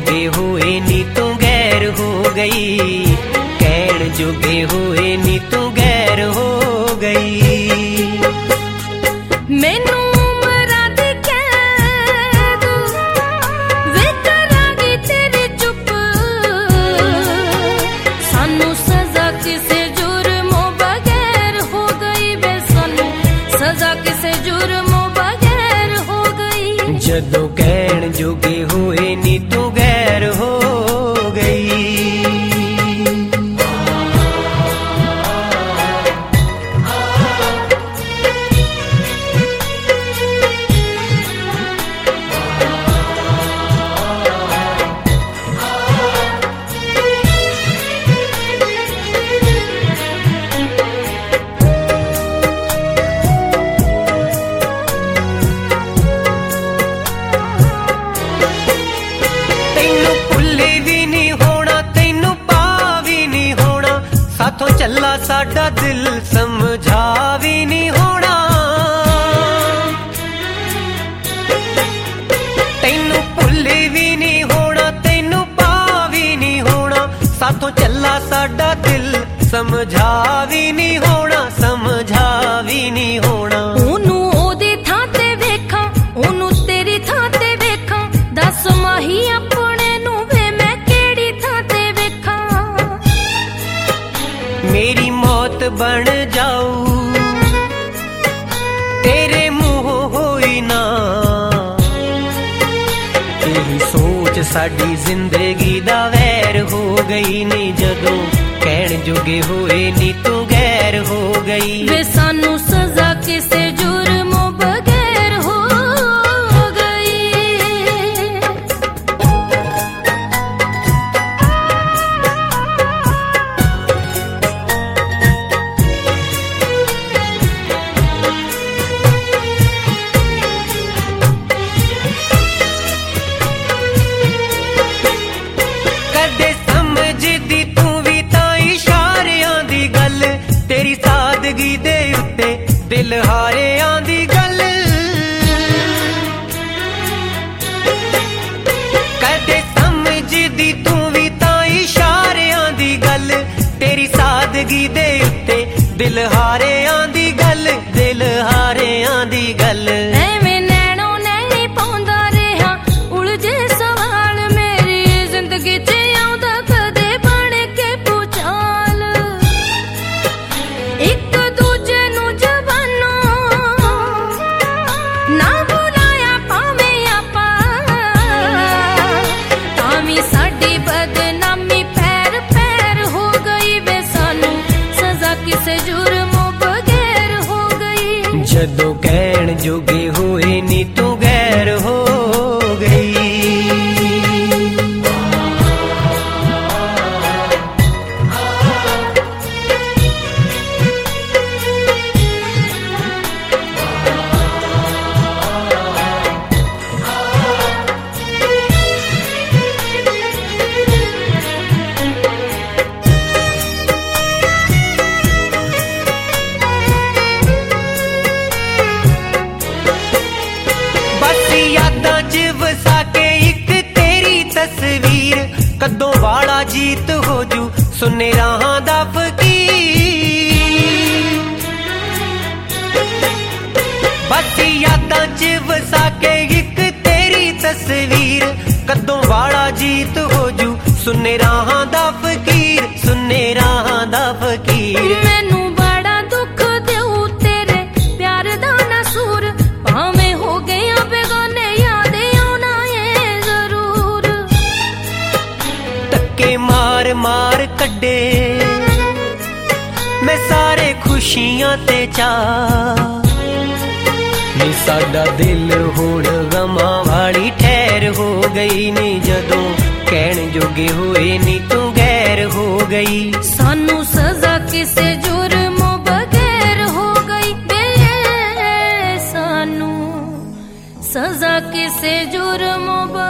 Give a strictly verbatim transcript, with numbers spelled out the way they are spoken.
जोगे हुए नी तू गैर हो गई, कहण जोगे हुए नी तू गैर हो गई। मैनू उमरा दी कैद वे करांगी तेरी चुप, सानू सजा किसे जुर्मों बगैर हो गई वे, सानू सजा किसे जुर्मों बगैर हो गई। जदों कहण जोगे हुए नी तू गैर हो गई। साथों चला साडा दिल समझा भी नहीं होना, तैनू भुले भी नहीं होना, तैनू पा भी नहीं होना। साथों चला साडा दिल समझा भी नहीं होना, समझा भी नहीं होना। ओनू ओदी थां ते वेखां, ओनू तेरी थां ते वेखां, दस माही अपने नू वे मैं केड़ी थां ते वेखां। मेरी मौत बन जाऊं तेरे मुंह होई ना, तेरी सोच साडी जिंदगी दा वैर हो गई नी। जदों कहण जोगे होए नी तू गैर हो गई वे, सानू सजा किसे जुर्मों बगैर हो गई। कदे समझदी तू भी तां इशारियां दी गल, तेरी सादगी दे उत्ते दिल हारियां दी गल। कदे समझदी तू भी तां इशारियां दी गल, तेरी सादगी दे उत्ते दिल हारियां दी गल, दिल हारियां दी गल। एवें नैणों नैणी पाउंदा रहा उलझे सवाल, मेरी जिंदगी च आउंदा कदे बण के भूचाल। एक दूजे नू जवानों ना बुलाया भावें आपां, तां वी साडी बदनामी पैर पैर हो गई वे, सानू सजा किसे जुर्मों बगैर हो गई। जदों कहण जोगे होए नी तू गैर हो गई। यादां च वसा के एक तेरी तस्वीर, कदों वाला जीत हो जू सुने राहां दा फकीर। बस यादां च वसा के एक तेरी तस्वीर, कदों वाला जीत हो जू सुने राहां दा फकीर, सुने राहां दा फकीर। मैनू बड़ा दुख देऊ तेरे प्यार दा नसूर, भावें हो गया बेगाने याद आउणा ए जरूर। धक्के मार मार कड्डे मैं सारे खुशियां ते चा, नी साडा दिल हुण गमां वाली ठहर हो गई नी। जदों कहण जोगे होए नी तू गैर हो गई, सानू सजा किसे जुर्मों बगैर हो गई वे, सानू सजा किसे जुर्मों